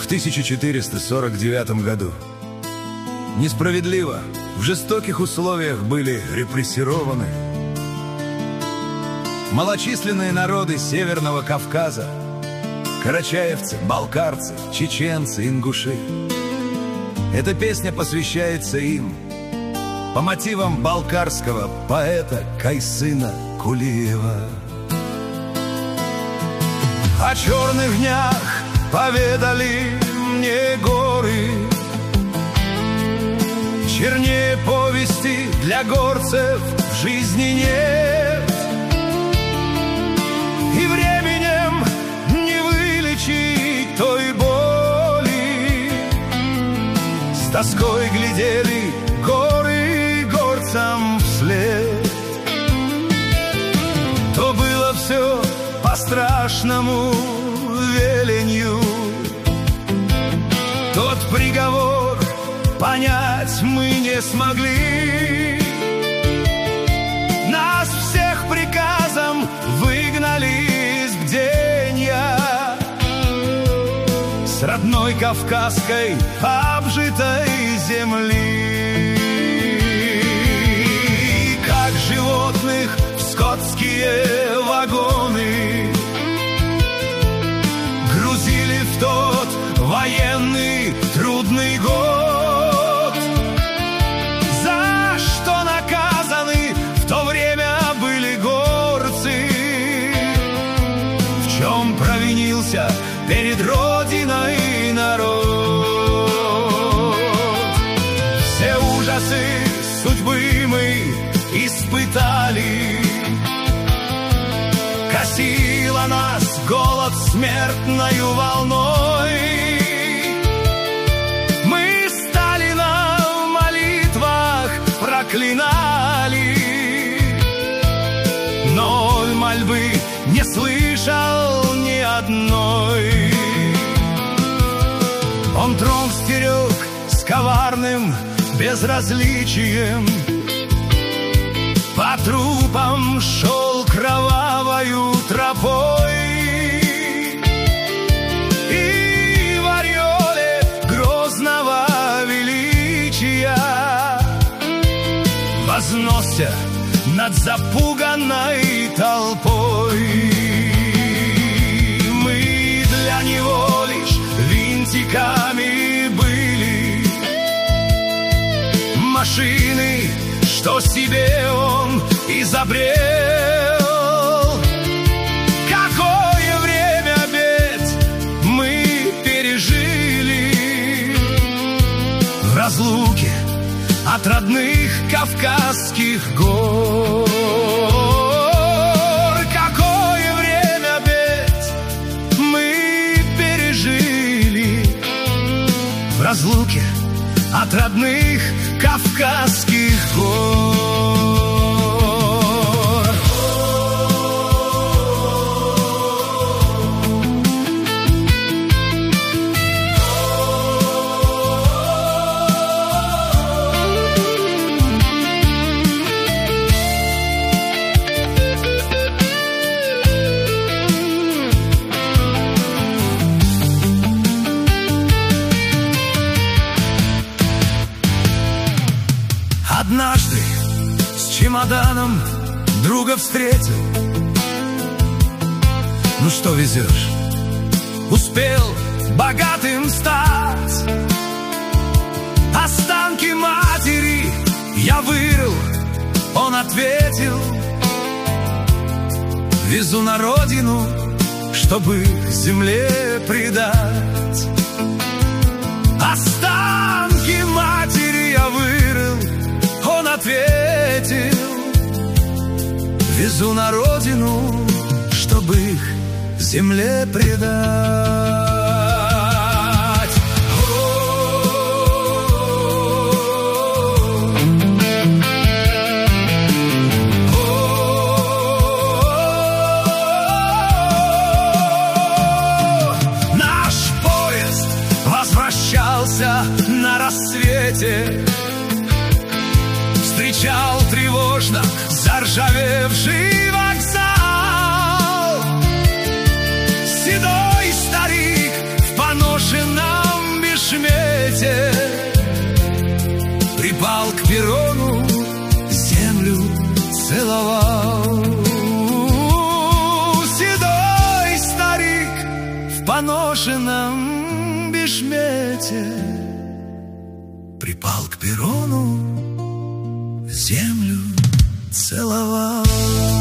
в 1449 году. Несправедливо, в жестоких условиях были репрессированы малочисленные народы Северного Кавказа: карачаевцы, балкарцы, чеченцы, ингуши. Эта песня посвящается им по мотивам балкарского поэта Кайсына Кулиева. О черных днях поведали мне горы, чернее повести для горцев в жизни нет. И временем не вылечить той боли, с тоской глядели горы горцам вслед. То было все по страшному веленью, тот приговор понять мы не смогли. Нас всех приказом выгнали из бденья с родной кавказской обжитой земли. Как животных в скотские вагоны грузили в тот военный трудный год, за что наказаны в то время были горцы, в чем провинился перед Родиной народ. Все ужасы судьбы мы испытали, косила нас голод смертною волной. Мы стали на молитвах проклинали, но мольбы не слышал ни одной. Он трон стерег с коварным безразличием, по трупам шел кровавою тропой. И в ореоле грозного величия возносся над запуганной толпой. Мы для него лишь винтиками были, машины, что себе он изобрел. Какое время бед мы пережили в разлуке от родных кавказских гор. Какое время бед мы пережили в разлуке от родных кавказских гор. Однажды с чемоданом друга встретил. Ну что везешь? Успел богатым стать. Останки матери я вырыл, он ответил: везу на родину, чтобы земле предать. Останки матери я вырыл, он ответил: везу на родину, чтобы их земле предать. Наш поезд возвращался на рассвете, встречал тревожно заржавевший вокзал. Седой старик в поношенном свете, припал к перрону, землю целовал. Седой старик в поношенном бешмете припал к перрону, землю целовал.